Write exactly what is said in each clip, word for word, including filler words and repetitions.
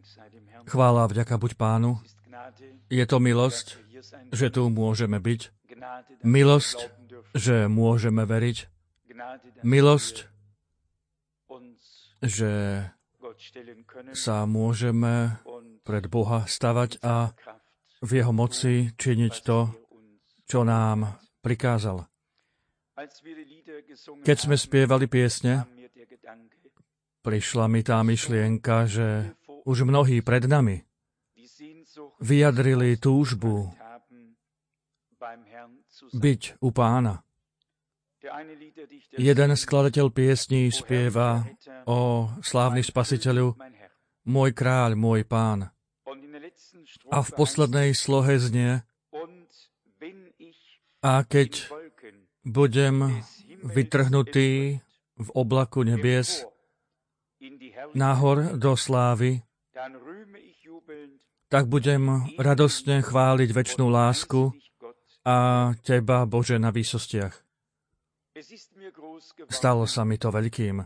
Chvála a vďaka buď Pánu. Je to milosť, že tu môžeme byť. Milosť, že môžeme veriť. Milosť, že sa môžeme pred Boha stavať a v jeho moci činiť to, čo nám prikázal. Keď sme spievali piesne, prišla mi tá myšlienka, že už mnohí pred nami vyjadrili túžbu byť u Pána. Jeden skladateľ piesní spieva o slávny Spasiteľu, môj kráľ, môj Pán. A v poslednej slohe znie, a keď budem vytrhnutý v oblaku nebies nahor do slávy, tak budem radostne chváliť večnú lásku a Teba, Bože, na výsostiach. Stalo sa mi to veľkým.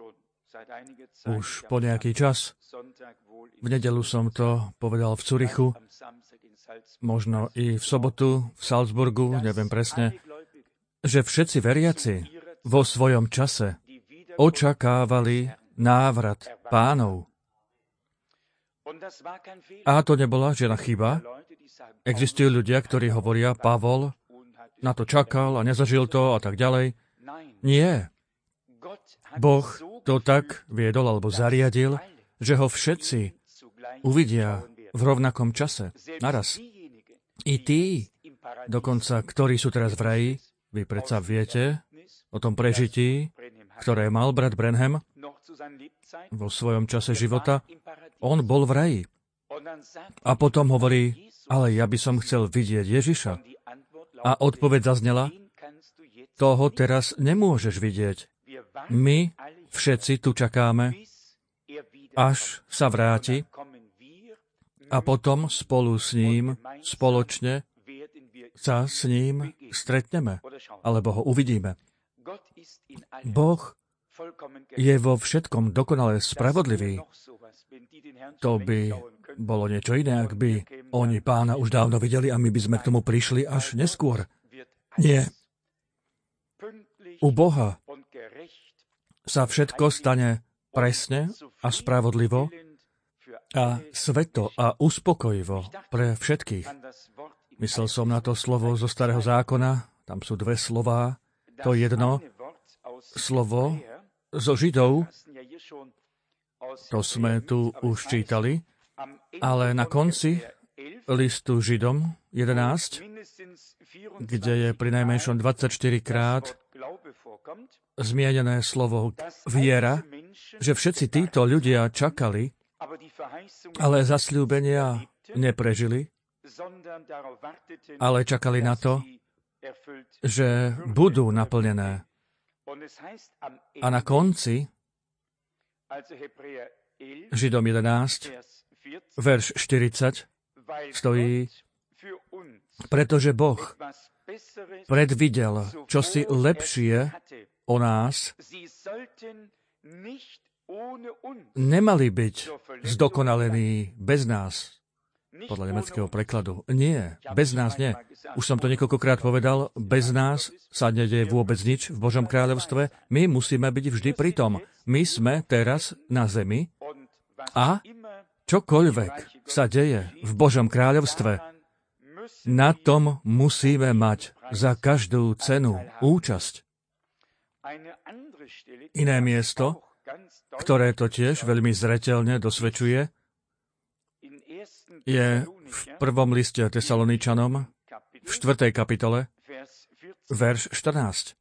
Už po nejaký čas. V nedeľu som to povedal v Curychu, možno i v sobotu v Salzburgu, neviem presne, že všetci veriaci vo svojom čase očakávali návrat Pánov. A to nebola žiadna chyba. Existujú ľudia, ktorí hovoria, Pavol na to čakal a nezažil to a tak ďalej. Nie. Boh to tak viedol alebo zariadil, že ho všetci uvidia v rovnakom čase, naraz. I tí, dokonca, ktorí sú teraz v raji, vy predsa viete o tom prežití, ktoré mal brat Branham vo svojom čase života. On bol v raji. A potom hovorí, ale ja by som chcel vidieť Ježiša. A odpoveď zaznela, toho teraz nemôžeš vidieť. My všetci tu čakáme, až sa vráti a potom spolu s ním, spoločne sa s ním stretneme, alebo ho uvidíme. Boh je vo všetkom dokonale spravodlivý. To by bolo niečo iné, ak by oni Pána už dávno videli a my by sme k tomu prišli až neskôr. Nie. U Boha sa všetko stane presne a spravodlivo a sveto a uspokojivo pre všetkých. Myslel som na to slovo zo Starého zákona, tam sú dve slová. To jedno slovo zo Židov, to sme tu už čítali, ale na konci listu Židom jedenásť, kde je prinajmenšom dvadsaťštyri krát zmienené slovo viera, že všetci títo ľudia čakali, ale zasľúbenia neprežili, ale čakali na to, že budú naplnené. A na konci Židom jedenásť, verš štyridsať, stojí, pretože Boh predvidel čosi lepšie o nás, nemali byť zdokonalení bez nás. Podľa nemeckého prekladu. Nie, bez nás nie. Už som to niekoľkokrát povedal, bez nás sa nedeje vôbec nič v Božom kráľovstve. My musíme byť vždy pri tom. My sme teraz na zemi a čokoľvek sa deje v Božom kráľovstve, na tom musíme mať za každú cenu účasť. Iné miesto, ktoré to tiež veľmi zreteľne dosvedčuje, je v prvom liste Tesaloničanom, v štvrtej kapitole, verš štrnásť.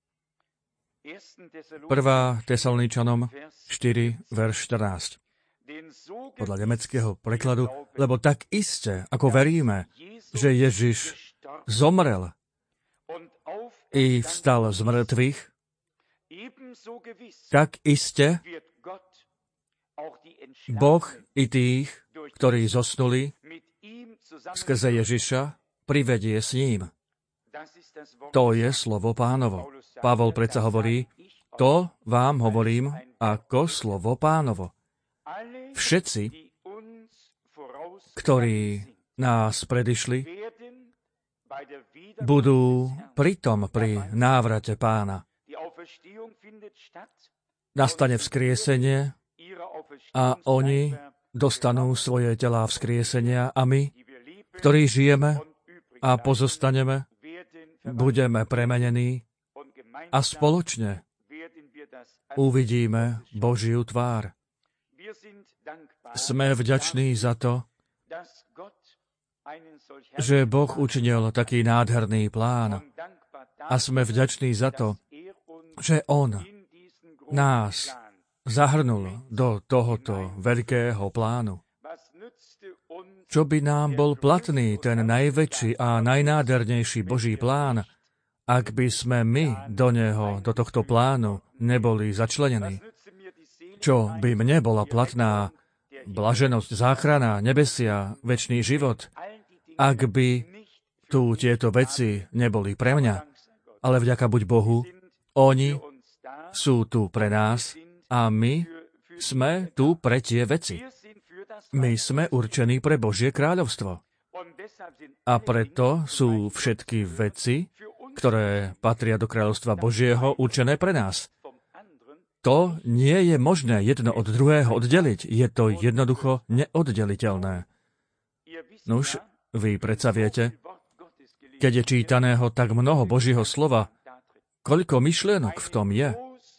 Prvá Tesaloničanom štyri, verš štrnásť. Podľa nemeckého prekladu, lebo tak iste, ako veríme, že Ježiš zomrel i vstal z mŕtvych, tak iste Boh i tých, ktorí zosnuli skrze Ježiša, privedie s ním. To je slovo Pánovo. Pavol predsa hovorí, to vám hovorím ako slovo Pánovo. Všetci, ktorí nás predišli, budú pritom pri návrate Pána. Nastane vzkriesenie a oni dostanú svoje telá vzkriesenia a my, ktorí žijeme a pozostaneme, budeme premenení a spoločne uvidíme Božiu tvár. Sme vďační za to, že Boh učinil taký nádherný plán a sme vďační za to, že On nás zahrnul do tohoto veľkého plánu. Čo by nám bol platný ten najväčší a najnádhernejší Boží plán, ak by sme my do neho, do tohto plánu neboli začlenení? Čo by mne bola platná blaženosť, záchrana, nebesia, večný život, ak by tu tieto veci neboli pre mňa? Ale vďaka buď Bohu, oni sú tu pre nás a my sme tu pre tie veci. My sme určení pre Božie kráľovstvo. A preto sú všetky veci, ktoré patria do kráľovstva Božieho, určené pre nás. To nie je možné jedno od druhého oddeliť. Je to jednoducho neoddeliteľné. Nuž, vy predsa viete, keď je čítaného tak mnoho Božieho slova, koľko myšlienok v tom je.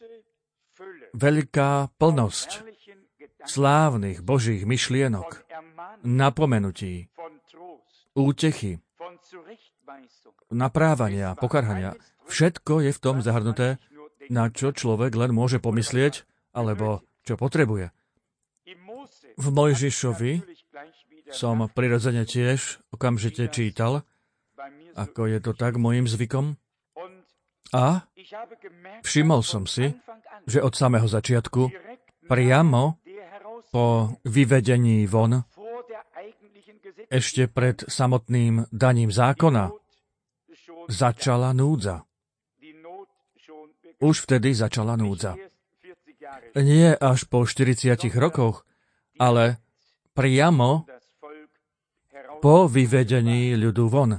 Veľká plnosť slávnych Božích myšlienok, napomenutí, útechy, naprávania, pokarhania. Všetko je v tom zahrnuté, na čo človek len môže pomyslieť, alebo čo potrebuje. V Mojžišovi som prirodzene tiež okamžite čítal, ako je to tak mojím zvykom. A všimol som si, že od samého začiatku, priamo po vyvedení von, ešte pred samotným daním zákona, začala núdza. Už vtedy začala núdza. Nie až po štyridsiatich rokoch, ale priamo po vyvedení ľudu von.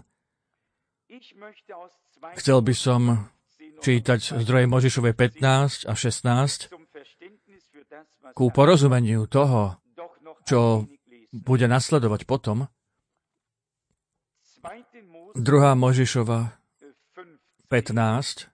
Chcel by som čítať zdroje Mojžišovej pätnásť a šestnásť ku porozumeniu toho, čo bude nasledovať potom. Druhá Mojžišova pätnásť.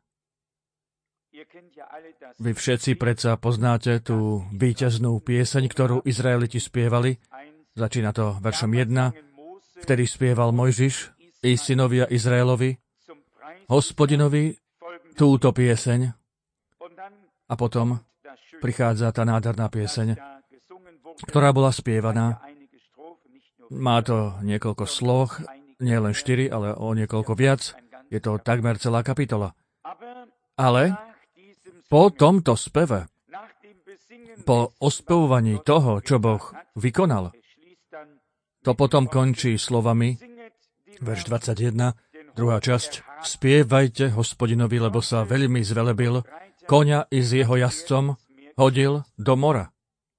Vy všetci predsa poznáte tú víťaznú pieseň, ktorú Izraeliti spievali. Začína to veršom jeden. Vtedy spieval Mojžiš i synovia Izraelovi Hospodinovi túto pieseň. A potom prichádza tá nádherná pieseň, ktorá bola spievaná. Má to niekoľko sloh, nie len štyri, ale o niekoľko viac. Je to takmer celá kapitola. Ale po tomto speve, po ospevovaní toho, čo Boh vykonal, to potom končí slovami, verš dvadsaťjeden, druhá časť, spievajte Hospodinovi, lebo sa veľmi zvelebil, koňa i s jeho jazdcom hodil do mora.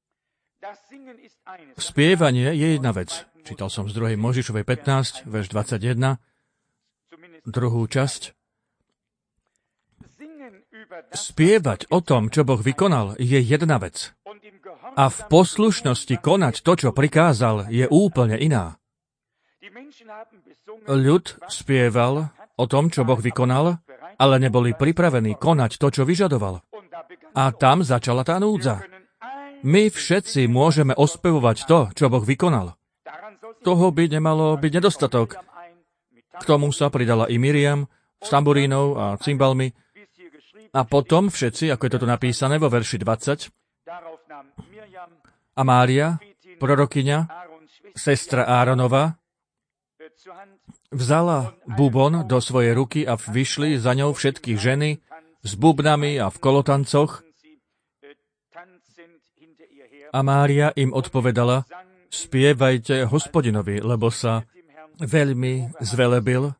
Spievanie je jedna vec. Čítal som z druhej Mojžišovej pätnásť, verš dvadsaťjeden, druhú časť. Spievať o tom, čo Boh vykonal, je jedna vec. A v poslušnosti konať to, čo prikázal, je úplne iná. Ľud spieval o tom, čo Boh vykonal, ale neboli pripravení konať to, čo vyžadoval. A tam začala tá núdza. My všetci môžeme ospevovať to, čo Boh vykonal. Toho by nemalo byť nedostatok. K tomu sa pridala i Miriam s tamburínou a cymbalmi. A potom všetci, ako je to tu napísané vo verši dvadsať, a Mária, prorokyňa, sestra Áronova, vzala bubon do svojej ruky a vyšli za ňou všetky ženy s bubnami a v kolotancoch. A Mária im odpovedala, spievajte Hospodinovi, lebo sa veľmi zvelebil.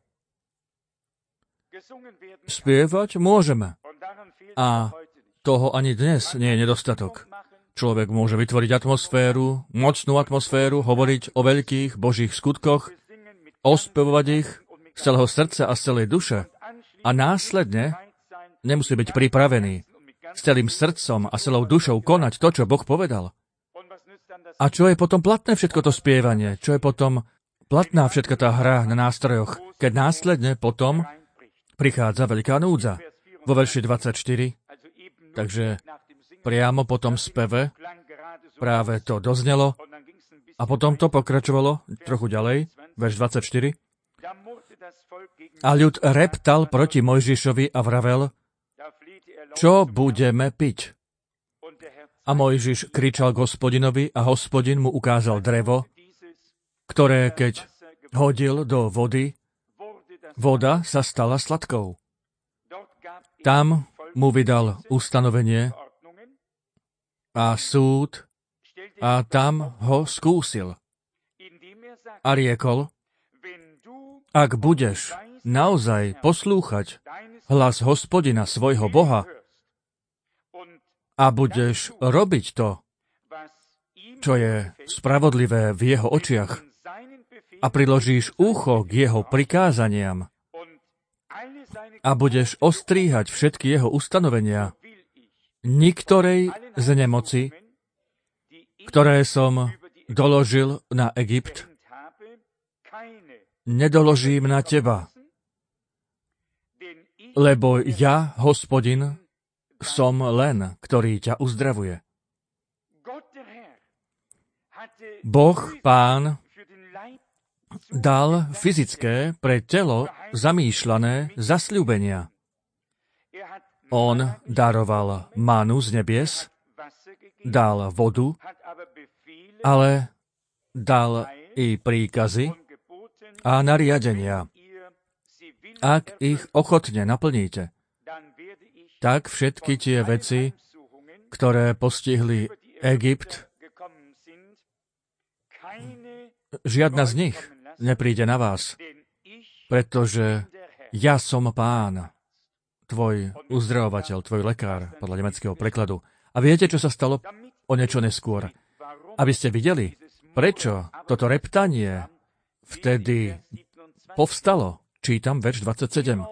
Spievať môžeme. A toho ani dnes nie je nedostatok. Človek môže vytvoriť atmosféru, mocnú atmosféru, hovoriť o veľkých Božích skutkoch, ospevovať ich z celého srdca a z celej duše a následne nemusí byť pripravený s celým srdcom a celou dušou konať to, čo Boh povedal. A čo je potom platné všetko to spievanie? Čo je potom platná všetka tá hra na nástrojoch, keď následne potom prichádza veľká núdza? Vo verši dvadsaťštyri, takže priamo po tom speve práve to doznelo a potom to pokračovalo trochu ďalej, verš dvadsaťštyri. A ľud reptal proti Mojžišovi a vravel, čo budeme piť? A Mojžiš kričal k Hospodinovi a Hospodin mu ukázal drevo, ktoré keď hodil do vody, voda sa stala sladkou. Tam mu vydal ustanovenie a súd a tam ho skúsil. A riekol, ak budeš naozaj poslúchať hlas Hospodina svojho Boha a budeš robiť to, čo je spravodlivé v jeho očiach a priložíš ucho k jeho prikázaniam a budeš ostríhať všetky jeho ustanovenia, niktorej z nemoci, ktoré som doložil na Egypt, nedoložím na teba, lebo ja, Hospodin, som len, ktorý ťa uzdravuje. Boh, Pán, dal fyzické pre telo zamýšľané zasľúbenia. On daroval manu z nebies, dal vodu, ale dal i príkazy a nariadenia. Ak ich ochotne naplníte, tak všetky tie veci, ktoré postihli Egypt, žiadna z nich nepríde na vás, pretože ja som Pán, tvoj uzdravovateľ, tvoj lekár, podľa nemeckého prekladu. A viete, čo sa stalo o niečo neskôr? Aby ste videli, prečo toto reptanie vtedy povstalo. Čítam verš dvadsaťsedem.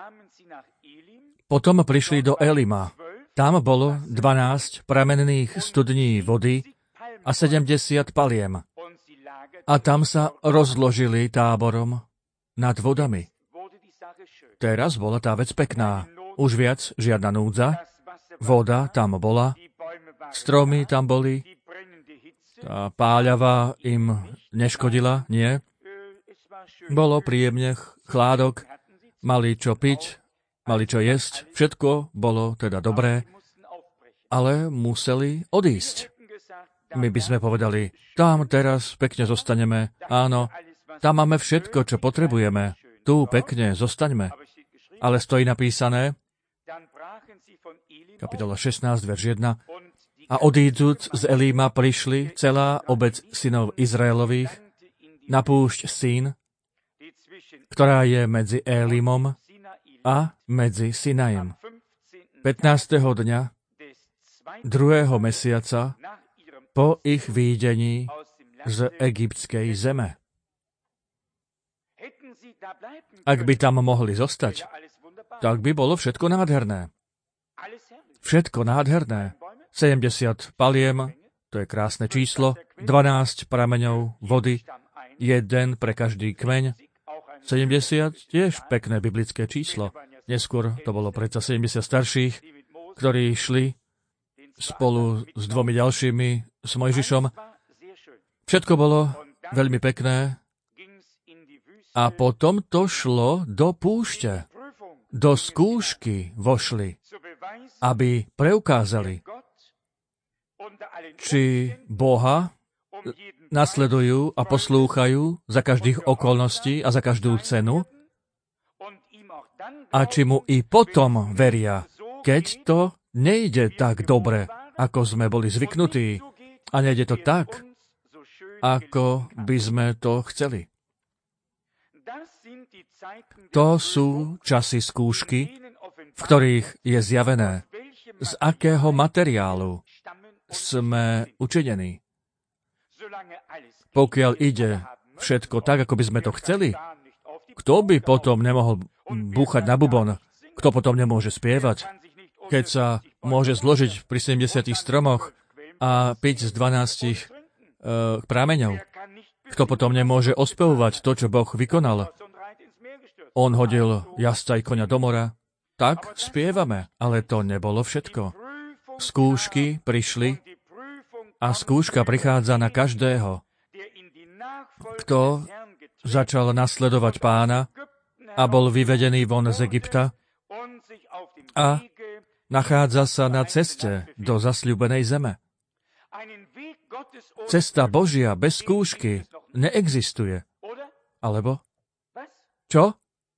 Potom prišli do Elima. Tam bolo dvanásť pramenných studní vody a sedemdesiat paliem. A tam sa rozložili táborom nad vodami. Teraz bola tá vec pekná. Už viac žiadna núdza. Voda tam bola. Stromy tam boli. Tá páľava im neškodila, nie. Bolo príjemne chládok. Mali čo piť, mali čo jesť. Všetko bolo teda dobré, ale museli odísť. My by sme povedali, tam teraz pekne zostaneme. Áno, tam máme všetko, čo potrebujeme. Tu pekne zostaňme. Ale stojí napísané, kapitola šestnásť, verš jeden, a odídúc z Elíma prišli celá obec synov Izraelových na púšť Sín, ktorá je medzi Elimom a medzi Sinajem. pätnásteho dňa druhého mesiaca po ich výjdení z egyptskej zeme. Ak by tam mohli zostať, tak by bolo všetko nádherné. Všetko nádherné. sedemdesiat paliem, to je krásne číslo, dvanásť prameňov vody, jeden pre každý kmeň, sedemdesiat, tiež pekné biblické číslo. Neskôr to bolo predsa sedemdesiat starších, ktorí šli spolu s dvomi ďalšími, s Mojžišom. Všetko bolo veľmi pekné a potom to šlo do púšte. Do skúšky vošli, aby preukázali, či Boha nasledujú a poslúchajú za každých okolností a za každú cenu a či mu i potom veria, keď to nejde tak dobre, ako sme boli zvyknutí a nejde to tak, ako by sme to chceli. To sú časy skúšky, v ktorých je zjavené, z akého materiálu sme učinení. Pokiaľ ide všetko tak, ako by sme to chceli, kto by potom nemohol búchať na bubon? Kto potom nemôže spievať? Keď sa môže zložiť pri sedemdesiatich stromoch a piť z dvanástich e, prámeňov. Kto potom nemôže ospevovať to, čo Boh vykonal? On hodil jazdca i koňa do mora. Tak spievame, ale to nebolo všetko. Skúšky prišli a skúška prichádza na každého, kto začal nasledovať Pána a bol vyvedený von z Egypta a nachádza sa na ceste do zasľúbenej zeme. Cesta Božia bez skúšky neexistuje. Alebo? Čo?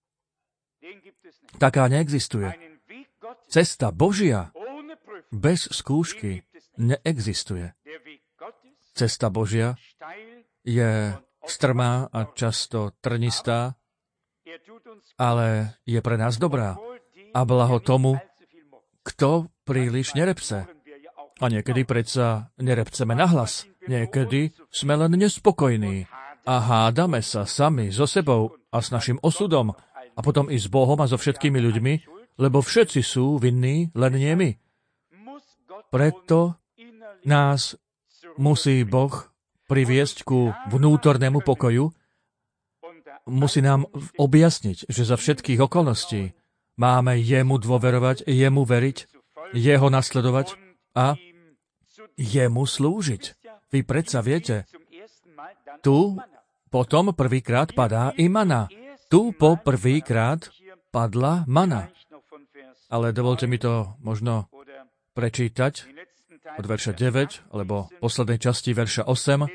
Taká neexistuje. Cesta Božia bez skúšky neexistuje. Cesta Božia je strmá a často trnistá, ale je pre nás dobrá. A blaho tomu, kto príliš nerepce. A niekedy predsa nerepceme nahlas. Niekedy sme len nespokojní a hádame sa sami so sebou a s našim osudom a potom i s Bohom a so všetkými ľuďmi, lebo všetci sú vinní, len nie my. Preto nás musí Boh priviesť ku vnútornému pokoju, musí nám objasniť, že za všetkých okolností máme jemu dôverovať, jemu veriť, jeho nasledovať a jemu slúžiť. Vy predsa viete, tu potom prvýkrát padá i mana. Tu po prvýkrát padla mana. Ale dovolte mi to možno prečítať od verša deväť, alebo poslednej časti verša osem,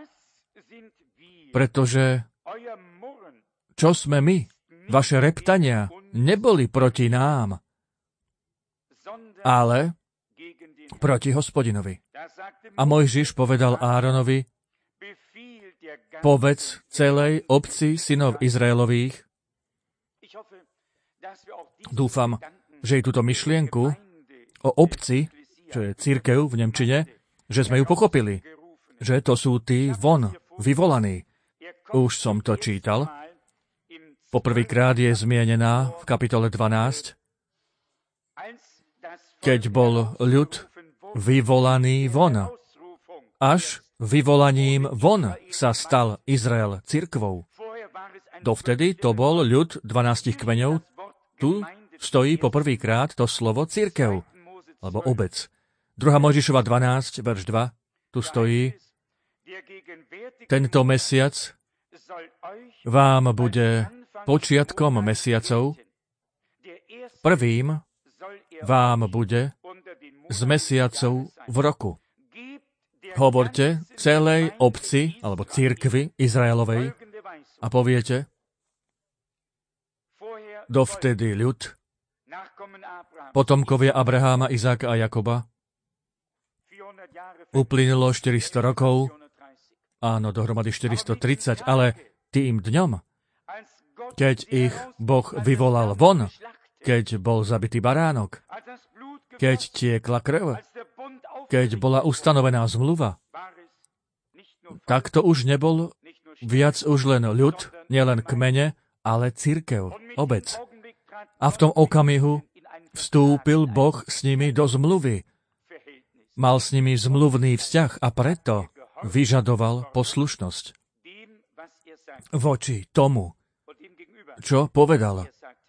pretože čo sme my, vaše reptania, neboli proti nám, ale proti Hospodinovi. A Mojžiš povedal Áronovi, povedz celej obci synov Izraelových. Dúfam, že i túto myšlienku o obci, čo je cirkev v nemčine, že sme ju pochopili, že to sú tí von, vyvolaní. Už som to čítal. Poprvýkrát je zmienená v kapitole dvanásť, keď bol ľud vyvolaný von. Až vyvolaním von sa stal Izrael cirkvou. Dovtedy to bol ľud dvanástich kmeňov. Tu stojí poprvýkrát to slovo cirkev, alebo obec. Druhá Mojžišova dvanásť, verš dva, tu stojí, tento mesiac vám bude počiatkom mesiacov, prvým vám bude z mesiacov v roku. Hovorte celej obci, alebo cirkvi Izraelovej a poviete, dovtedy ľud, potomkovia Abraháma, Izáka a Jakoba, uplynulo štyristo rokov, áno, dohromady štyristotridsať, ale tým dňom, keď ich Boh vyvolal von, keď bol zabitý baránok, keď tiekla krv, keď bola ustanovená zmluva, tak to už nebol viac už len ľud, nielen kmene, ale cirkev, obec. A v tom okamihu vstúpil Boh s nimi do zmluvy. Mal s nimi zmluvný vzťah a preto vyžadoval poslušnosť voči tomu, čo povedal.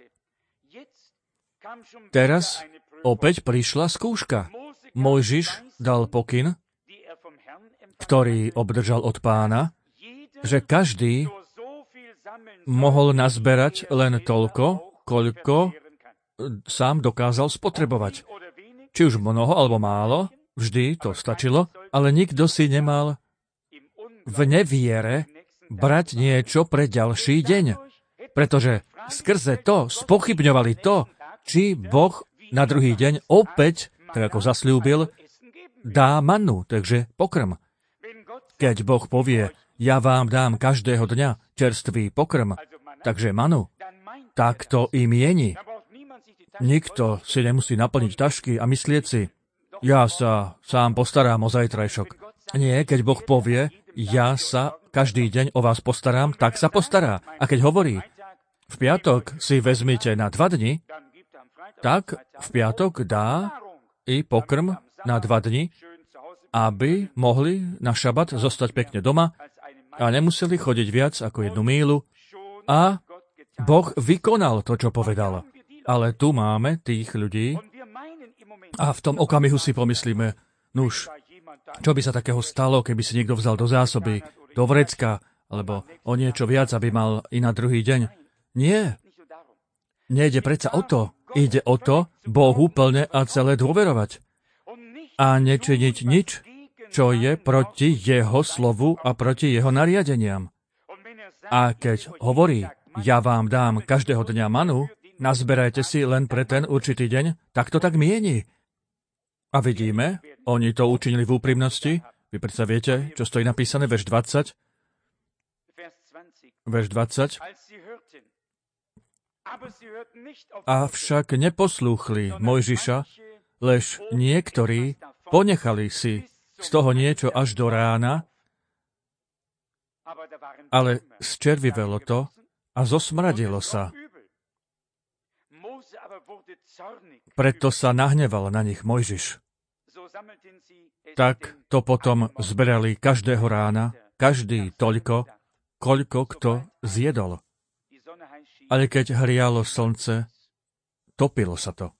Teraz opäť prišla skúška. Mojžiš dal pokyn, ktorý obdržal od Pána, že každý mohol nazberať len toľko, koľko sám dokázal spotrebovať. Či už mnoho alebo málo, vždy to stačilo, ale nikto si nemal v neviere brať niečo pre ďalší deň, pretože skrze to spochybňovali to, či Boh na druhý deň opäť, tak ako zasľúbil, dá mannu, takže pokrm. Keď Boh povie, ja vám dám každého dňa čerstvý pokrm, takže manu, tak to i mieni. Nikto si nemusí naplniť tašky a myslieť si, ja sa sám postarám o zajtrajšok. Nie, keď Boh povie, ja sa každý deň o vás postarám, tak sa postará. A keď hovorí, v piatok si vezmite na dva dni, tak v piatok dá i pokrm na dva dni, aby mohli na šabat zostať pekne doma a nemuseli chodiť viac ako jednu míľu. A Boh vykonal to, čo povedal. Ale tu máme tých ľudí a v tom okamihu si pomyslíme, nuž, čo by sa takého stalo, keby si niekto vzal do zásoby, do vrecka, alebo o niečo viac, aby mal i na druhý deň. Nie. Nejde predsa o to. Ide o to Bohu plne a celé dôverovať. A nečiniť nič, čo je proti jeho slovu a proti jeho nariadeniam. A keď hovorí, ja vám dám každého dňa manu, nazberajte si len pre ten určitý deň, tak to tak mieni. A vidíme, oni to učinili v úprimnosti. Vy predsa viete, čo stojí napísané, verš dvadsať. Verš dvadsať. Avšak neposlúchli Mojžiša, lež niektorí ponechali si z toho niečo až do rána, ale zčervivelo to a zosmradilo sa. Preto sa nahneval na nich Mojžiš. Tak to potom zberali každého rána, každý toľko, koľko kto zjedol. Ale keď hrialo slnce, topilo sa to.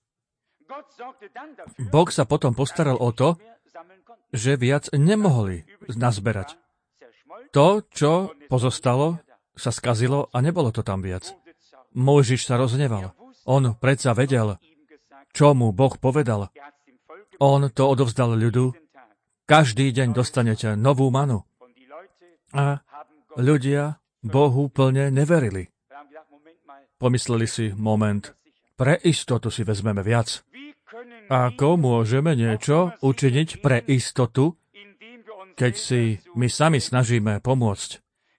Boh sa potom postaral o to, že viac nemohli nazberať. To, čo pozostalo, sa skazilo a nebolo to tam viac. Mojžiš sa rozhneval. On predsa vedel, čo mu Boh povedal. On to odovzdal ľudu. Každý deň dostanete novú manu. A ľudia Bohu plne neverili. Pomysleli si, moment, pre istotu si vezmeme viac. Ako môžeme niečo učiniť pre istotu, keď si my sami snažíme pomôcť?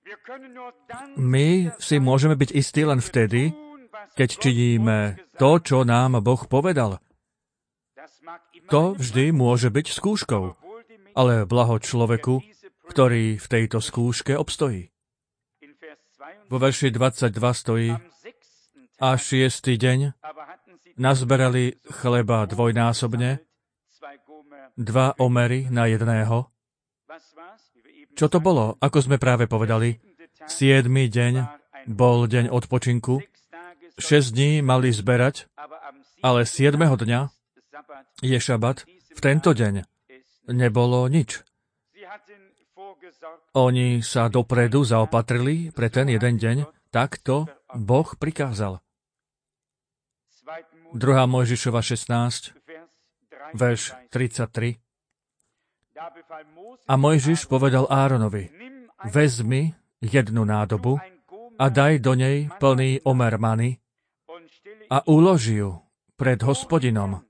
My si môžeme byť istí len vtedy, keď činíme to, čo nám Boh povedal. To vždy môže byť skúškou, ale blaho človeku, ktorý v tejto skúške obstojí. Vo verši dvadsaťdva stojí, a šiestý deň nazberali chleba dvojnásobne, dva omery na jedného. Čo to bolo? Ako sme práve povedali, siedmy deň bol deň odpočinku, šesť dní mali zberať, ale siedmeho dňa je šabat. V tento deň nebolo nič. Oni sa dopredu zaopatrili pre ten jeden deň, tak to Boh prikázal. druhá Mojžišova šestnásť, verš tridsaťtri. A Mojžiš povedal Áronovi, vezmi jednu nádobu a daj do nej plný omer many a uloži ju pred Hospodinom,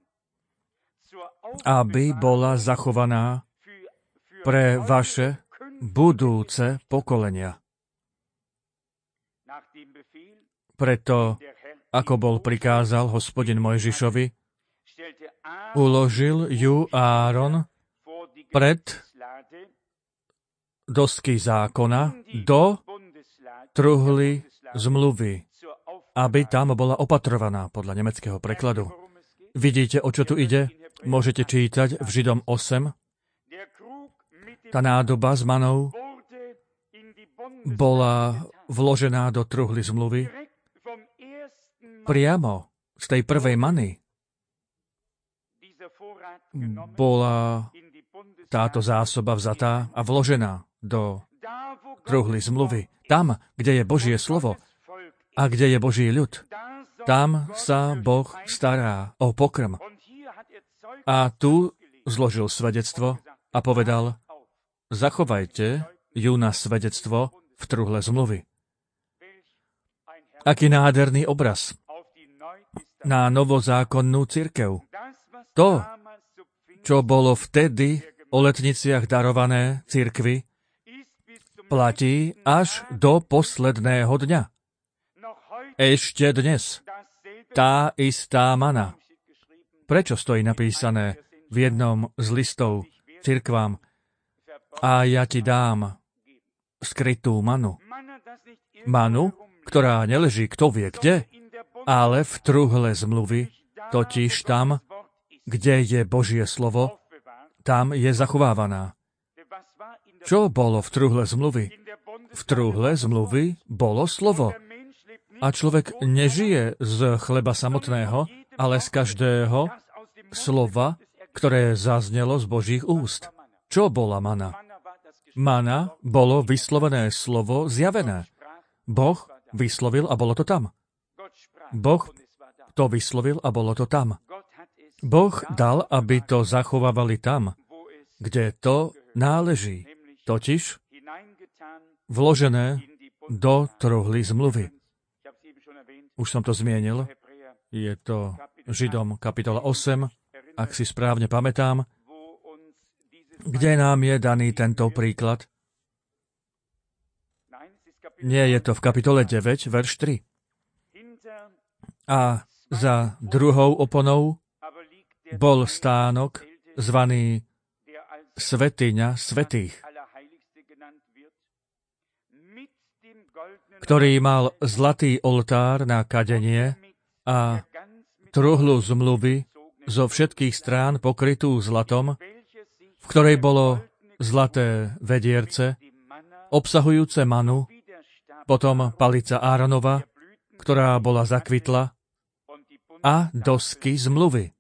aby bola zachovaná pre vaše budúce pokolenia. Preto, ako bol prikázal Hospodin Mojžišovi, uložil ju Áron pred dosky zákona do truhly zmluvy, aby tam bola opatrovaná podľa nemeckého prekladu. Vidíte, o čo tu ide? Môžete čítať v Židom osem. Tá nádoba s manou bola vložená do truhly zmluvy priamo z tej prvej many. Bola táto zásoba vzatá a vložená do truhly zmluvy. Tam, kde je Božie slovo a kde je Boží ľud, tam sa Boh stará o pokrm. A tu zložil svedectvo a povedal, zachovajte ju na svedectvo v truhle zmluvy. Aký nádherný obraz na novozákonnú cirkev. To, čo bolo vtedy o letniciach darované cirkvi, platí až do posledného dňa. Ešte dnes tá istá mana. Prečo stojí napísané, v jednom z listov cirkvám: a ja ti dám skrytú manu. Manu, ktorá neleží kto vie kde, ale v truhle zmluvy, totiž tam, kde je Božie slovo, tam je zachovávaná. Čo bolo v truhle zmluvy? V truhle zmluvy bolo slovo. A človek nežije z chleba samotného, ale z každého slova, ktoré zaznelo z Božích úst. Čo bola mana? Mana bolo vyslovené slovo zjavené. Boh vyslovil a bolo to tam. Boh to vyslovil a bolo to tam. Boh dal, aby to zachovávali tam, kde to náleží, totiž vložené do truhly zmluvy. Už som to zmienil, je to Židom kapitola osem, ak si správne pamätám, kde nám je daný tento príklad. Nie, je to v kapitole deväť, verš tri. A za druhou oponou bol stánok zvaný Svätyňa svätých, ktorý mal zlatý oltár na kadenie a truhlu zmluvy zo všetkých strán pokrytú zlatom, v ktorej bolo zlaté vedierce, obsahujúce manu, potom palica Áronova, ktorá bola zakvitla, a dosky zmluvy.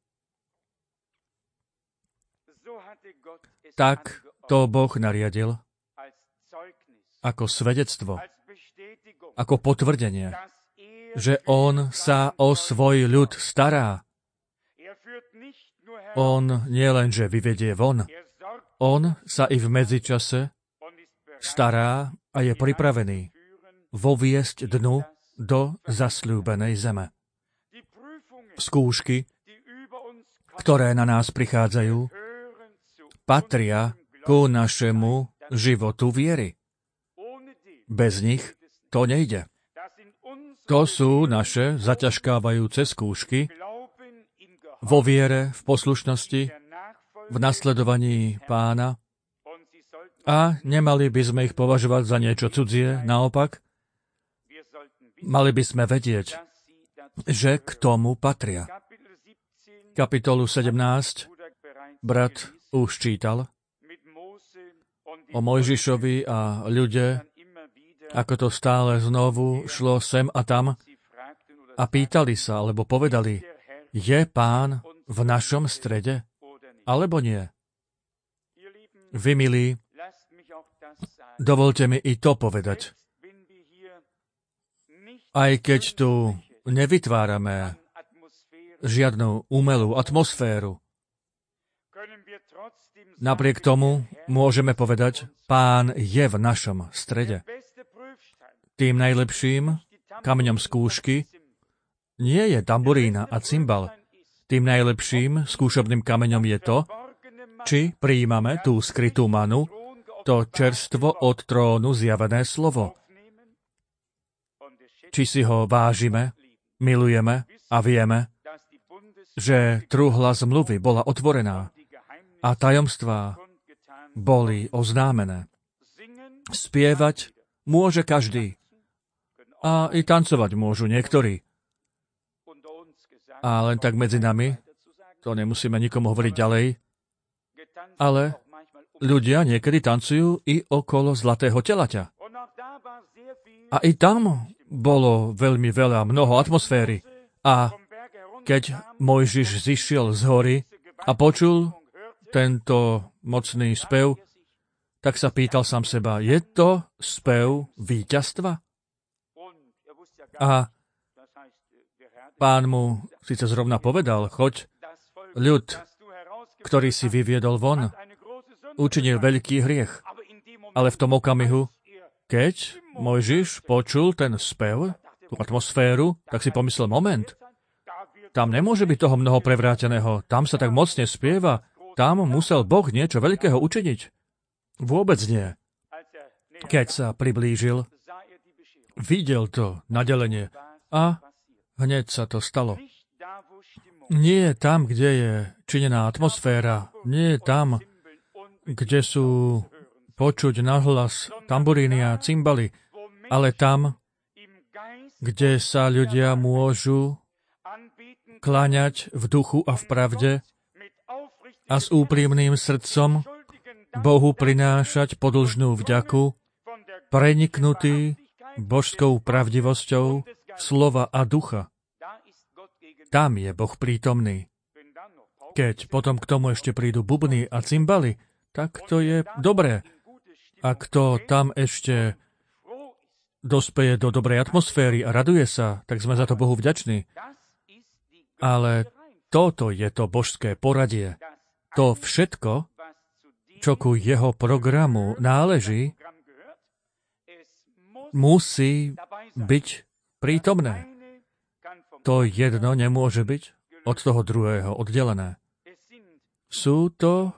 Tak to Boh nariadil ako svedectvo, ako potvrdenie, že on sa o svoj ľud stará. On nielenže vyvedie von, on sa i v medzičase stará a je pripravený voviesť dnu do zasľúbenej zeme. Skúšky, ktoré na nás prichádzajú, patria ku našemu životu viery. Bez nich to nejde. To sú naše zaťažkávajúce skúšky vo viere, v poslušnosti, v nasledovaní Pána, a nemali by sme ich považovať za niečo cudzie, naopak, mali by sme vedieť, že k tomu patria. Kapitolu sedemnásť brat už čítal o Mojžišovi a ľude, ako to stále znovu šlo sem a tam a pýtali sa, alebo povedali: je Pán v našom strede, alebo nie? Vy, milí, dovolte mi i to povedať. Aj keď tu nevytvárame žiadnu umelú atmosféru, napriek tomu môžeme povedať: Pán je v našom strede. Tým najlepším kameňom skúšky nie je tamburína a cymbal. Tým najlepším skúšobným kameňom je to, či prijímame tú skrytú manu, to čerstvo od trónu zjavené slovo. Či si ho vážime, milujeme a vieme, že truhla zmluvy bola otvorená a tajomstvá boli oznámené. Spievať môže každý a i tancovať môžu niektorí. A len tak medzi nami, to nemusíme nikomu hovoriť ďalej, ale ľudia niekedy tancujú i okolo zlatého telaťa. A i tam bolo veľmi veľa, mnoho atmosféry. A keď Mojžiš zišiel z hory a počul tento mocný spev, tak sa pýtal sám seba: je to spev víťazstva? A Pán mu síce zrovna povedal: choď, ľud, ktorý si vyviedol von, učinil veľký hriech. Ale v tom okamihu, keď Mojžiš počul ten spev, tú atmosféru, tak si pomyslel: moment, tam nemôže byť toho mnoho prevráteného, tam sa tak mocne spieva, tam musel Boh niečo veľkého učiniť. Vôbec nie. Keď sa priblížil, videl to nadelenie a hneď sa to stalo. Nie tam, kde je činená atmosféra. Nie tam, kde sú počuť nahlas tamburíny a cymbaly, ale tam, kde sa ľudia môžu kláňať v duchu a v pravde a s úprimným srdcom Bohu prinášať podlžnú vďaku, preniknutý božskou pravdivosťou slova a ducha. Tam je Boh prítomný. Keď potom k tomu ešte prídu bubny a cymbaly, tak to je dobré. A kto tam ešte dospeje do dobrej atmosféry a raduje sa, tak sme za to Bohu vďační. Ale toto je to božské poradie. To všetko, čo ku jeho programu náleží, musí byť prítomné. To jedno nemôže byť od toho druhého oddelené. Sú to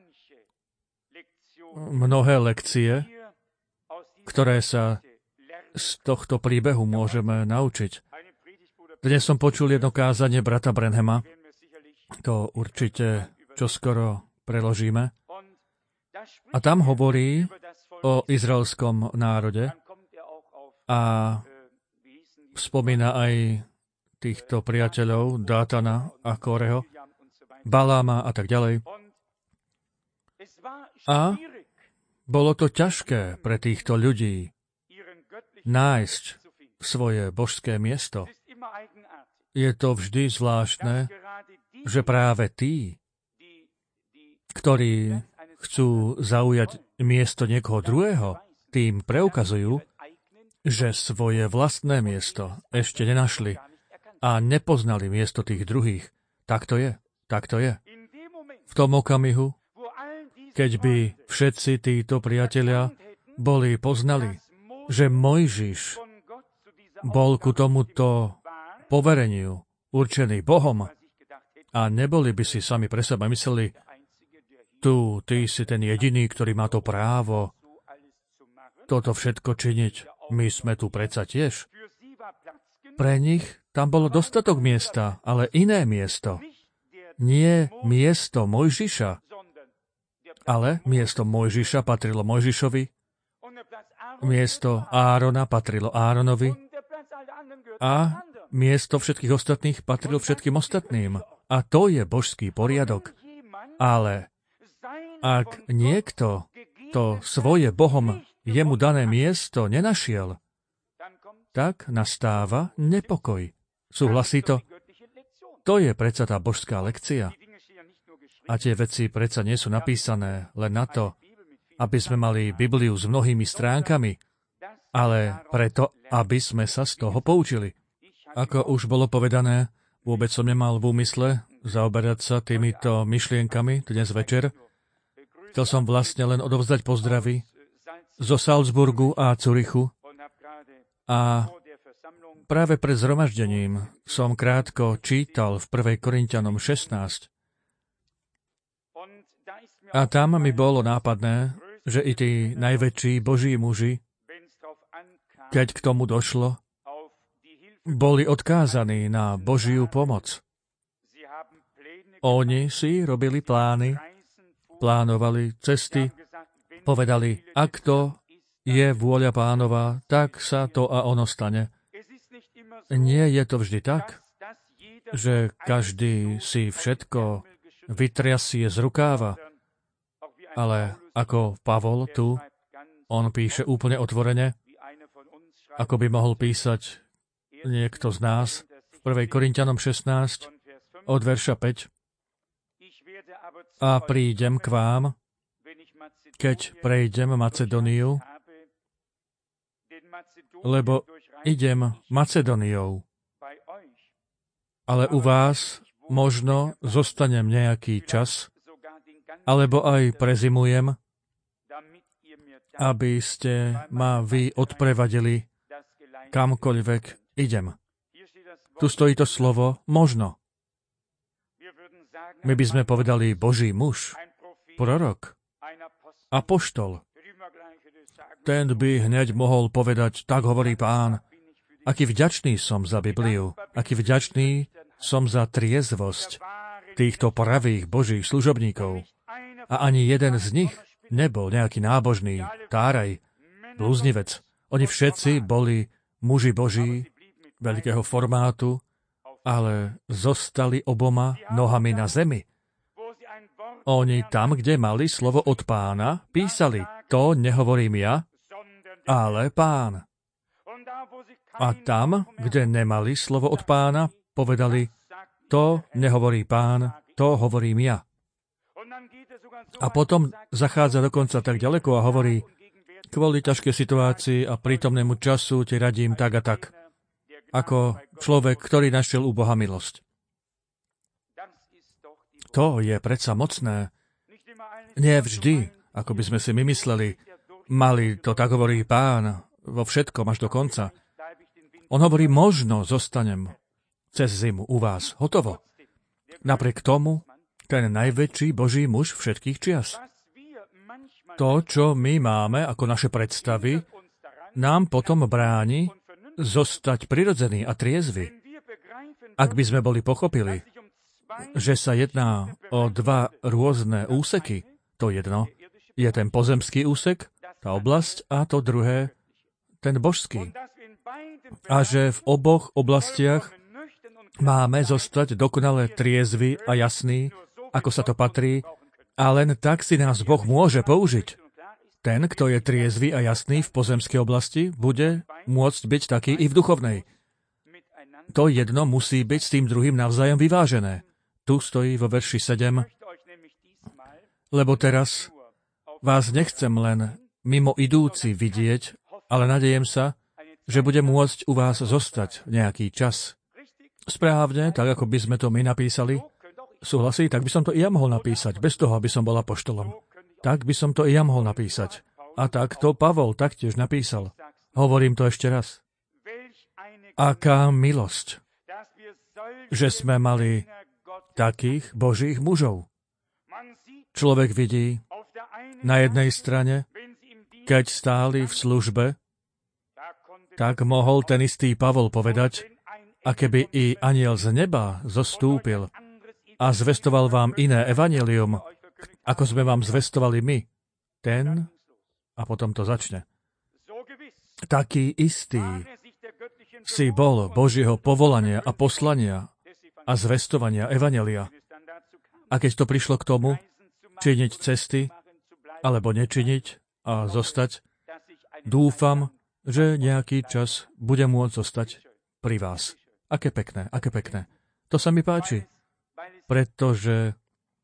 mnohé lekcie, ktoré sa z tohto príbehu môžeme naučiť. Dnes som počul jedno kázanie brata Branhama, to určite čoskoro preložíme, a tam hovorí o izraelskom národe a spomína aj týchto priateľov, Dátana a Kóreho, Baláma a tak ďalej. A bolo to ťažké pre týchto ľudí nájsť svoje božské miesto. Je to vždy zvláštne, že práve tí, ktorí chcú zaujať miesto niekoho druhého, tým preukazujú, že svoje vlastné miesto ešte nenašli a nepoznali miesto tých druhých. Tak to je, tak to je. V tom okamihu, keď by všetci títo priatelia boli poznali, že Mojžiš bol ku tomuto povereniu určený Bohom a neboli by si sami pre seba mysleli, tu, ty si ten jediný, ktorý má to právo toto všetko činiť. My sme tu predsa tiež. Pre nich tam bolo dostatok miesta, ale iné miesto. Nie miesto Mojžiša, ale miesto Mojžiša patrilo Mojžišovi, miesto Árona patrilo Áronovi a miesto všetkých ostatných patrilo všetkým ostatným. A to je božský poriadok. Ale ak niekto to svoje Bohom jemu dané miesto nenašiel, tak nastáva nepokoj. Súhlasí to? To je predsa tá božská lekcia. A tie veci predsa nie sú napísané len na to, aby sme mali Bibliu s mnohými stránkami, ale preto, aby sme sa z toho poučili. Ako už bolo povedané, vôbec som nemal v úmysle zaoberať sa týmito myšlienkami dnes večer. Chcel som vlastne len odovzdať pozdravy zo Salzburgu a Zurichu a práve pred zhromaždením som krátko čítal v prvej Korinťanom šestnásť. A tam mi bolo nápadné, že i tí najväčší boží muži, keď k tomu došlo, boli odkázaní na Božiu pomoc. Oni si robili plány, plánovali cesty, povedali, ak to je vôľa Pánova, tak sa to a ono stane. Nie je to vždy tak, že každý si všetko vytriasie z rukáva, ale ako Pavol tu, on píše úplne otvorene, ako by mohol písať niekto z nás v prvej Korinťanom šestnásť od verša päť. A prídem k vám, keď prejdem Macedóniu, lebo idem Macedóniou. Ale u vás možno zostanem nejaký čas, alebo aj prezimujem, aby ste ma vy odprevadili kamkoľvek idem. Tu stojí to slovo možno. My by sme povedali Boží muž, prorok, apoštol. Ten by hneď mohol povedať, tak hovorí Pán. Aký vďačný som za Bibliu, aký vďačný som za triezvosť týchto pravých Božích služobníkov. A ani jeden z nich nebol nejaký nábožný táraj, blúznivec. Oni všetci boli muži Boží, veľkého formátu, ale zostali oboma nohami na zemi. Oni tam, kde mali slovo od Pána, písali, to nehovorím ja, ale Pán. A tam, kde nemali slovo od Pána, povedali, to nehovorí Pán, to hovorím ja. A potom zachádza dokonca tak ďaleko a hovorí, kvôli ťažkej situácii a prítomnému času ti radím tak a tak, ako človek, ktorý našiel u Boha milosť. To je predsa mocné. Nie vždy, ako by sme si my mysleli, mali to tak hovorí Pán, vo všetkom až do konca. On hovorí, možno zostanem cez zimu u vás. Hotovo. Napriek tomu, ten najväčší Boží muž všetkých čias. To, čo my máme ako naše predstavy, nám potom bráni zostať prirodzený a triezvy. Ak by sme boli pochopili, že sa jedná o dva rôzne úseky, to jedno je ten pozemský úsek, tá oblasť, a to druhé, ten božský. A že v oboch oblastiach máme zostať dokonale triezvy a jasný, ako sa to patrí, a len tak si nás Boh môže použiť. Ten, kto je triezvy a jasný v pozemskej oblasti, bude môcť byť taký i v duchovnej. To jedno musí byť s tým druhým navzájom vyvážené. Tu stojí vo verši sedem, lebo teraz vás nechcem len mimo idúci vidieť, ale nadejem sa, že bude môcť u vás zostať nejaký čas. Správne, tak ako by sme to my napísali, súhlasí, tak by som to i ja mohol napísať, bez toho, aby som bol apoštolom. Tak by som to i ja mohol napísať. A tak to Pavol taktiež napísal. Hovorím to ešte raz. Aká milosť, že sme mali takých Božích mužov. Človek vidí na jednej strane, keď stáli v službe, tak mohol ten istý Pavol povedať, a keby i anjel z neba zostúpil a zvestoval vám iné evanjelium, ako sme vám zvestovali my, ten, a potom to začne. Taký istý si bol Božieho povolania a poslania a zvestovania evanjelia. A keď to prišlo k tomu, činiť cesty, alebo nečiniť a zostať, dúfam, že nejaký čas bude môcť zostať pri vás. Aké pekné, aké pekné. To sa mi páči, pretože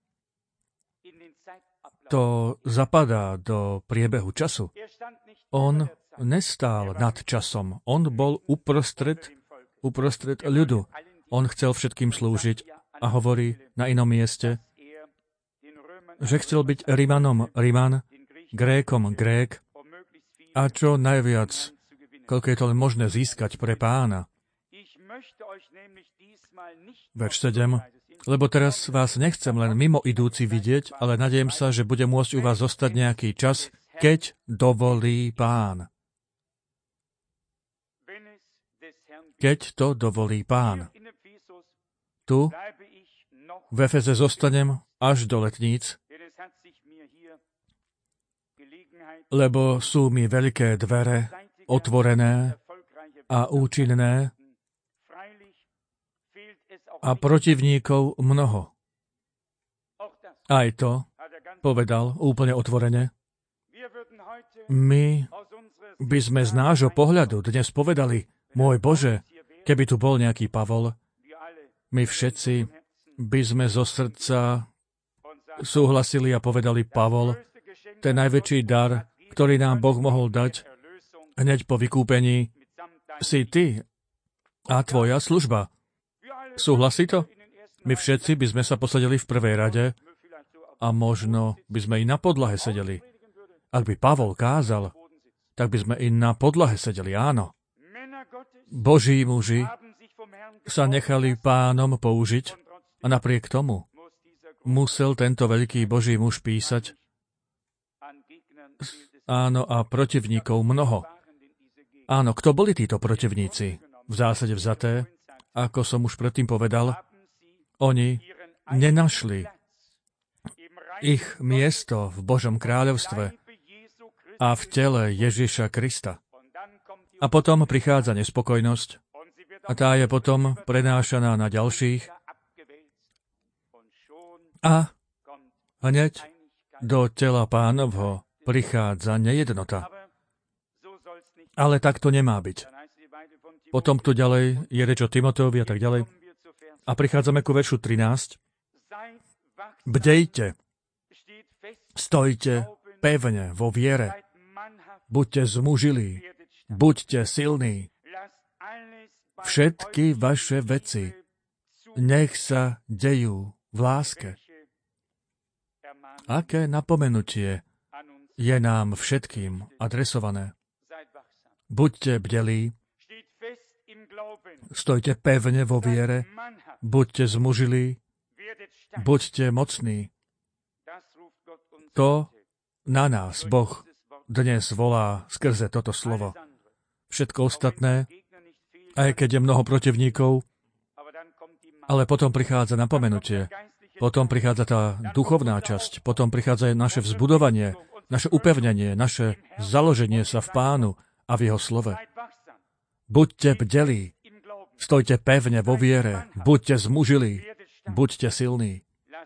to zapadá do priebehu času. On nestál nad časom. On bol uprostred, uprostred ľudu. On chcel všetkým slúžiť a hovorí na inom mieste, že chcel byť Rimanom Riman, Grékom Grék a čo najviac, koľko je to len možné získať pre Pána. Verš sedem. Lebo teraz vás nechcem len mimo idúci vidieť, ale nadiem sa, že bude môcť u vás zostať nejaký čas, keď dovolí Pán. Keď to dovolí Pán. Tu v Efeze zostanem až do letníc, lebo sú mi veľké dvere otvorené a účinné a protivníkov mnoho. Aj to povedal úplne otvorene. My by sme z nášho pohľadu dnes povedali, môj Bože, keby tu bol nejaký Pavol, my všetci by sme zo srdca súhlasili a povedali, Pavol, ten najväčší dar, ktorý nám Boh mohol dať hneď po vykúpení, si ty a tvoja služba. Súhlasí to? My všetci by sme sa posadili v prvej rade a možno by sme i na podlahe sedeli. Ak by Pavol kázal, tak by sme i na podlahe sedeli, áno. Boží muži sa nechali Pánom použiť a napriek tomu musel tento veľký Boží muž písať áno a protivníkov mnoho. Áno, kto boli títo protivníci? V zásade vzaté, ako som už predtým povedal, oni nenašli ich miesto v Božom kráľovstve a v tele Ježiša Krista. A potom prichádza nespokojnosť a tá je potom prenášaná na ďalších a hneď do tela Pánovho prichádza nejednota. Ale tak to nemá byť. Potom tu ďalej je reč o Timoteovi a tak ďalej. A prichádzame ku veršu trinásť. Bdejte, stojte pevne vo viere, buďte zmužilí, buďte silní. Všetky vaše veci nech sa dejú v láske. Aké napomenutie je nám všetkým adresované? Buďte bdelí, stojte pevne vo viere, buďte zmužilí, buďte mocní. To na nás Boh dnes volá skrze toto slovo. Všetko ostatné, aj keď je mnoho protivníkov, ale potom prichádza napomenutie, potom prichádza tá duchovná časť, potom prichádza naše vzbudovanie, naše upevnenie, naše založenie sa v Pánu a v Jeho slove. Buďte bdelí, stojte pevne vo viere, buďte zmužilí, buďte silní.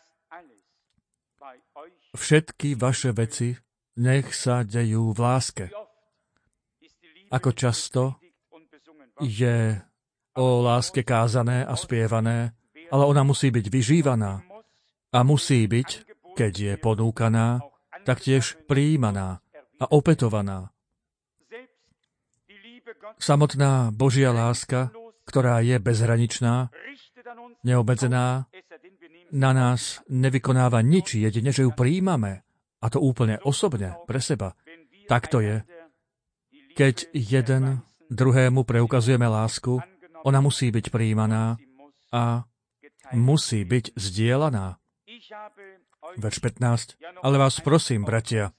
Všetky vaše veci nech sa dejú v láske. Ako často je o láske kázané a spievané, ale ona musí byť vyžívaná a musí byť, keď je ponúkaná, taktiež prijímaná a opetovaná. Samotná Božia láska, ktorá je bezhraničná, neobmedzená, na nás nevykonáva nič, jedine, že ju prijímame, a to úplne osobne, pre seba. Tak to je. Keď jeden druhému preukazujeme lásku, ona musí byť prijímaná a musí byť zdieľaná. Verš pätnásť. Ale vás prosím, bratia,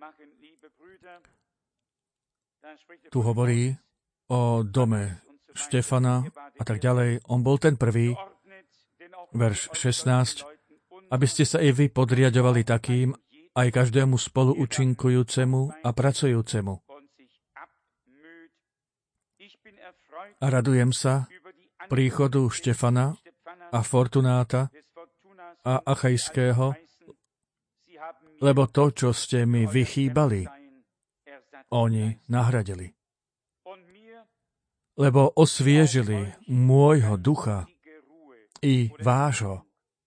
tu hovorí o dome Štefana a tak ďalej. On bol ten prvý, verš šestnásť, aby ste sa i vy podriadovali takým, aj každému spolu účinkujúcemu a pracujúcemu. A radujem sa príchodu Štefana a Fortunáta a Achajského, lebo to, čo ste mi vychýbali, oni nahradili. Lebo osviežili môjho ducha i vášho.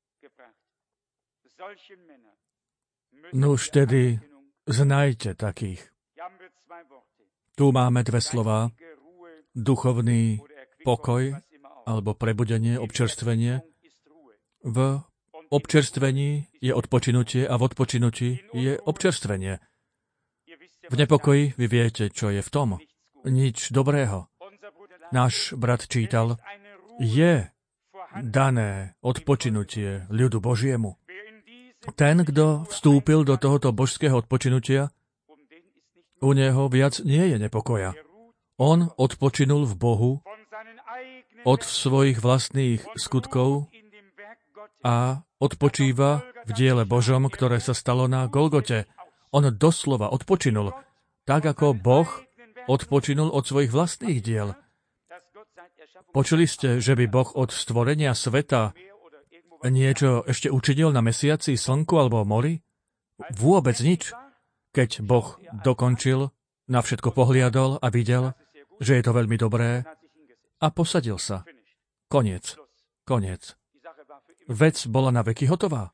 Nuž tedy znajte takých. Tu máme dve slová. Duchovný pokoj alebo prebudenie, občerstvenie. V občerstvení je odpočinutie a v odpočinutí je občerstvenie. V nepokoji vy viete, čo je v tom. Nič dobrého. Náš brat čítal, je dané odpočinutie ľudu Božiemu. Ten, kto vstúpil do tohoto božského odpočinutia, u neho viac nie je nepokoja. On odpočinul v Bohu od svojich vlastných skutkov a odpočíva v diele Božom, ktoré sa stalo na Golgote. On doslova odpočinul, tak ako Boh odpočinul od svojich vlastných diel. Počuli ste, že by Boh od stvorenia sveta niečo ešte učinil na mesiaci, slnku alebo mori? Vôbec nič. Keď Boh dokončil, na všetko pohliadol a videl, že je to veľmi dobré a posadil sa. Koniec. Koniec. Vec bola na veky hotová.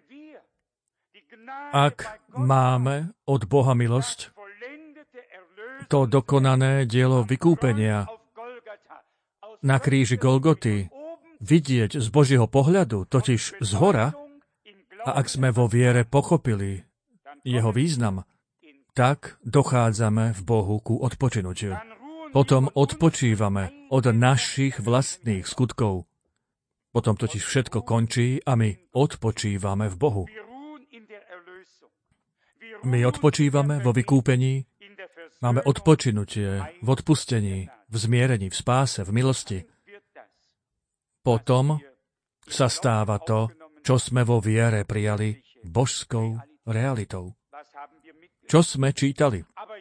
Ak máme od Boha milosť, to dokonané dielo vykúpenia na kríži Golgoty vidieť z Božieho pohľadu, totiž z hora, a ak sme vo viere pochopili jeho význam, tak dochádzame v Bohu ku odpočinutiu. Potom odpočívame od našich vlastných skutkov. Potom totiž všetko končí a my odpočívame v Bohu. My odpočívame vo vykúpení, máme odpočinutie v odpustení, v zmierení, v spáse, v milosti. Potom sa stáva to, čo sme vo viere prijali božskou realitou. Čo sme čítali.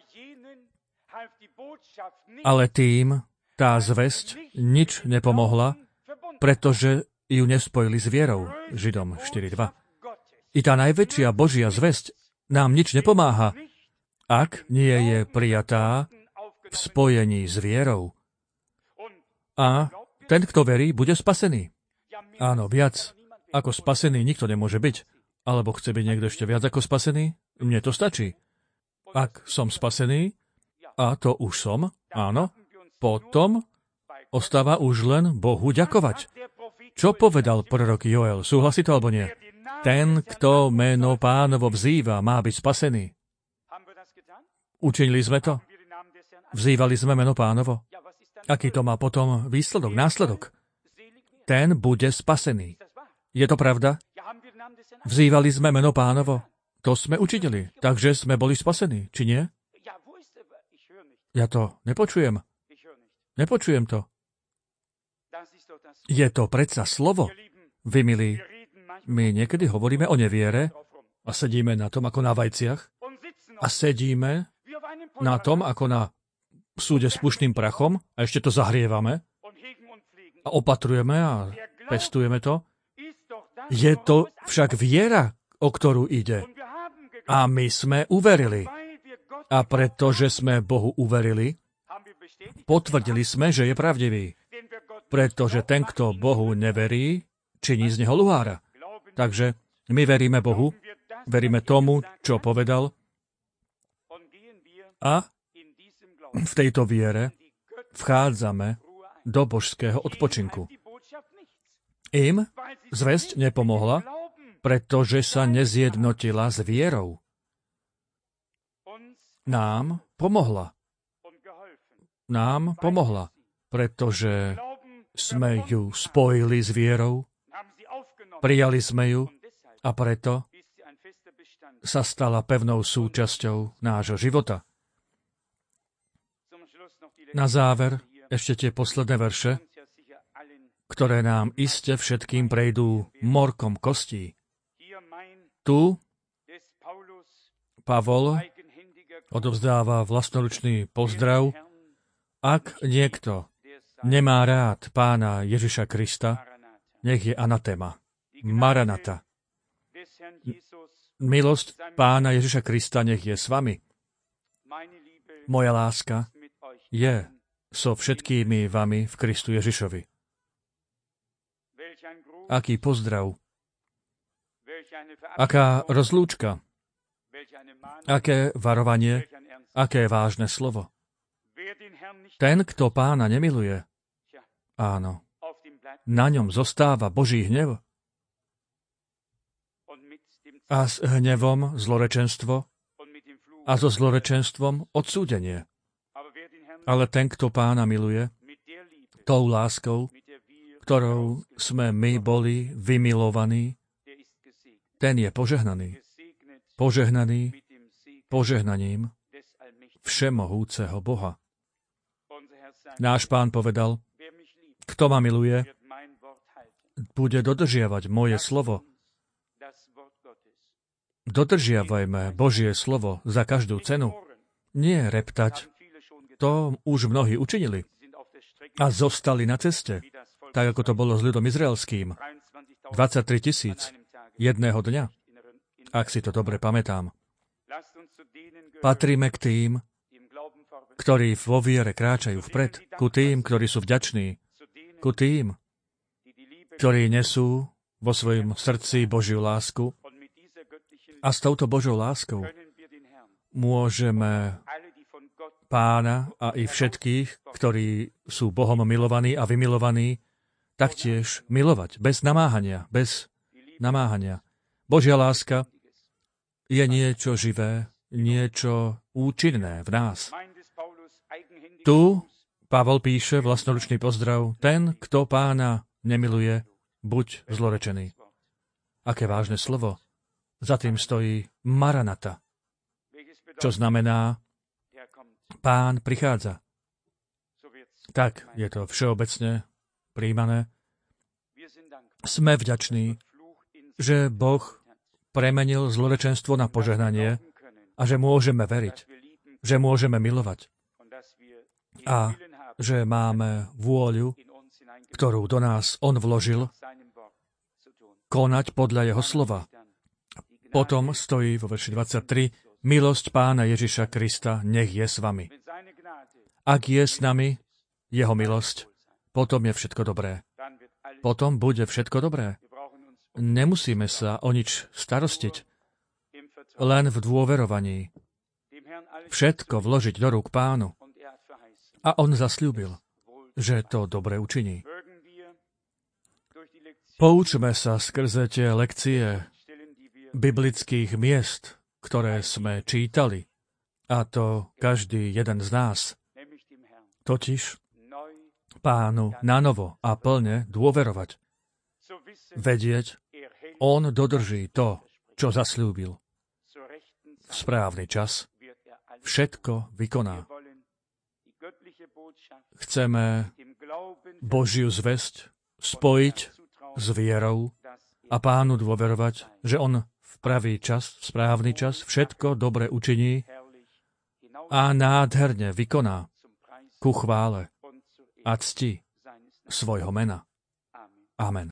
Ale tým tá zvesť nič nepomohla, pretože ju nespojili s vierou. Židom štyri dva. I tá najväčšia Božia zvesť nám nič nepomáha, ak nie je prijatá v spojení s vierou. A ten, kto verí, bude spasený. Áno, viac ako spasený nikto nemôže byť. Alebo chce byť niekto ešte viac ako spasený? Mne to stačí. Ak som spasený, a to už som, áno, potom ostáva už len Bohu ďakovať. Čo povedal prorok Joel? Súhlasí to alebo nie? Ten, kto meno Pánovo vzýva, má byť spasený. Učinili sme to? Vzývali sme meno Pánovo? Aký to má potom výsledok, následok? Ten bude spasený. Je to pravda? Vzývali sme meno Pánovo? To sme učinili, takže sme boli spasení, či nie? Ja to nepočujem. Nepočujem to. Je to predsa slovo. Vy, milí, my niekedy hovoríme o neviere a sedíme na tom ako na vajciach a sedíme na tom ako na súde s pušným prachom a ešte to zahrievame a opatrujeme a pestujeme to. Je to však viera, o ktorú ide. A my sme uverili. A pretože sme Bohu uverili, potvrdili sme, že je pravdivý. Pretože ten, kto Bohu neverí, činí z neho luhára. Takže my veríme Bohu, veríme tomu, čo povedal, a v tejto viere vchádzame do božského odpočinku. Im zvesť nepomohla, pretože sa nezjednotila s vierou. Nám pomohla. Nám pomohla, pretože sme ju spojili s vierou, prijali sme ju a preto sa stala pevnou súčasťou nášho života. Na záver ešte tie posledné verše, ktoré nám iste všetkým prejdú morkom kostí. Tu Pavol odovzdáva vlastnoručný pozdrav. Ak niekto nemá rád Pána Ježiša Krista, nech je anatéma. Maranata. Milosť Pána Ježiša Krista nech je s vami. Moja láska je so všetkými vami v Kristu Ježišovi. Aký pozdrav. Aká rozlúčka. Aké varovanie. Aké vážne slovo. Ten, kto Pána nemiluje, áno, na ňom zostáva Boží hnev. A s hnevom zlorečenstvo a so zlorečenstvom odsúdenie. Ale ten, kto Pána miluje, tou láskou, ktorou sme my boli vymilovaní, ten je požehnaný. Požehnaný požehnaním všemohúceho Boha. Náš Pán povedal, kto ma miluje, bude dodržiavať moje slovo. Dodržiavajme Božie slovo za každú cenu. Nie reptať. To už mnohí učinili. A zostali na ceste, tak ako to bolo s ľudom izraelským. dvadsaťtri tisíc jedného dňa, ak si to dobre pamätám. Patríme k tým, ktorí vo viere kráčajú vpred, ku tým, ktorí sú vďační, ku tým, ktorí nesú vo svojom srdci Božiu lásku. A s touto Božou láskou môžeme Pána a i všetkých, ktorí sú Bohom milovaní a vymilovaní, taktiež milovať, bez namáhania, bez namáhania. Božia láska je niečo živé, niečo účinné v nás. Tu Pavol píše vlastnoručný pozdrav, ten, kto Pána nemiluje, buď zlorečený. Aké vážne slovo. Za tým stojí Maranata, čo znamená Pán prichádza. Tak je to všeobecne prijímané. Sme vďační že Boh premenil zlorečenstvo na požehnanie a že môžeme veriť, že môžeme milovať a že máme vôľu, ktorú do nás On vložil, konať podľa Jeho slova. Potom stojí vo verši dvadsaťtri: milosť Pána Ježiša Krista nech je s vami. Ak je s nami Jeho milosť, potom je všetko dobré. Potom bude všetko dobré. Nemusíme sa o nič starostiť, len v dôverovaní. Všetko vložiť do rúk Pánu. A On zasľúbil, že to dobre učiní. Poučme sa skrze tie lekcie biblických miest, ktoré sme čítali, a to každý jeden z nás. Totiž Pánu nanovo a plne dôverovať. Vedieť, On dodrží to, čo zasľúbil. V správny čas všetko vykoná. Chceme Božiu zvesť spojiť s vierou a Pánu dôverovať, že On v pravý čas, v správny čas všetko dobre učiní a nádherne vykoná ku chvále a cti svojho mena. Amen.